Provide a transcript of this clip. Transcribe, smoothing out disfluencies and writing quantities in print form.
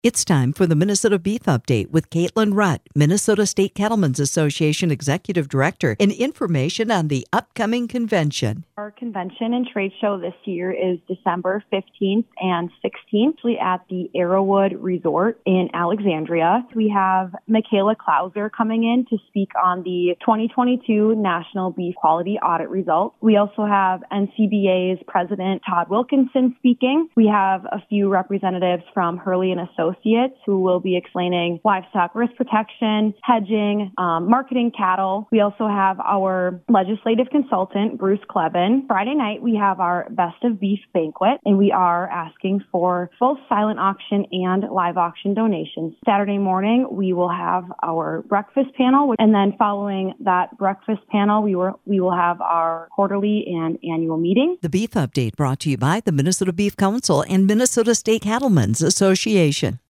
It's time for the Minnesota Beef Update with Caitlin Rutt, Minnesota State Cattlemen's Association Executive Director, and information on the upcoming convention. Our convention and trade show this year is December 15th and 16th at the Arrowwood Resort in Alexandria. We have Michaela Klauser coming in to speak on the 2022 National Beef Quality Audit results. We also have NCBA's President Todd Wilkinson speaking. We have a few representatives from Hurley & Associates who will be explaining livestock risk protection, hedging, marketing cattle. We also have our legislative consultant, Bruce Kleben. Friday night, we have our Best of Beef banquet, and we are asking for both silent auction and live auction donations. Saturday morning, we will have our breakfast panel, and then following that breakfast panel, we will have our quarterly and annual meeting. The Beef Update brought to you by the Minnesota Beef Council and Minnesota State Cattlemen's Association.